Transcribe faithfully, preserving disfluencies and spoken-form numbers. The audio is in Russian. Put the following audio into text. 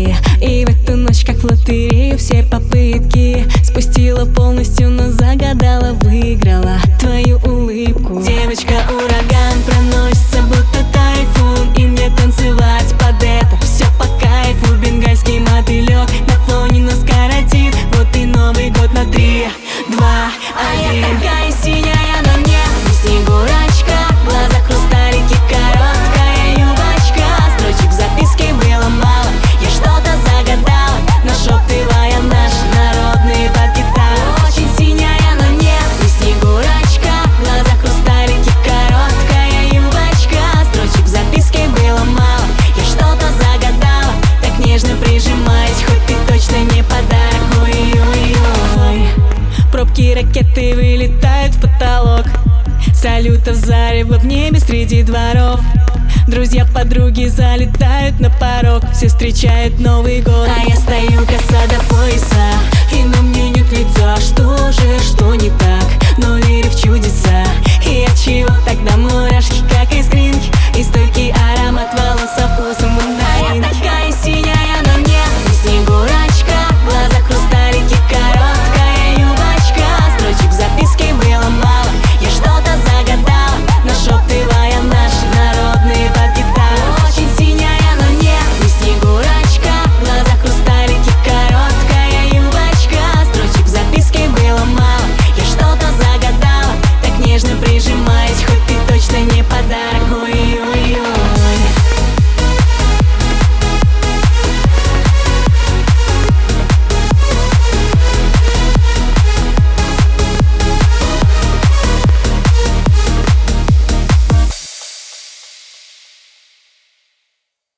попытки. И в эту ночь, как в лотерею, все попытки спустила полностью, но загадала, выиграла твою улыбку. Девочка-ураган проносится, будто тайфун, и мне танцевать под это все по кайфу. Бенгальский мотылек на фоне нас коротит. Вот и Новый год на три, два, один. А я такая синяя на небе, снегурочка, в глазах хрусталики, короткая юбочка. Строчек в записке было мало, я что-то загадала, нашептывая наши народные под гитару. Очень синяя на небе, снегурочка, в глазах хрусталики, короткая юбочка. Строчек в записке было мало, я что-то загадала, так нежно прижимаясь, хоть ты точно не подарок. Ой-ой-ой. Пробки ракеты вылетают в потолок, салютов зарево в небе среди дворов. Друзья, подруги залетают на порог, все встречают Новый год, а я стою коса до пояса, и на мне нет лица. Что же, что не так, но верю в чудеса. И отчего тогда мурашки, как искринки, и стойкий аромат волос со вкусом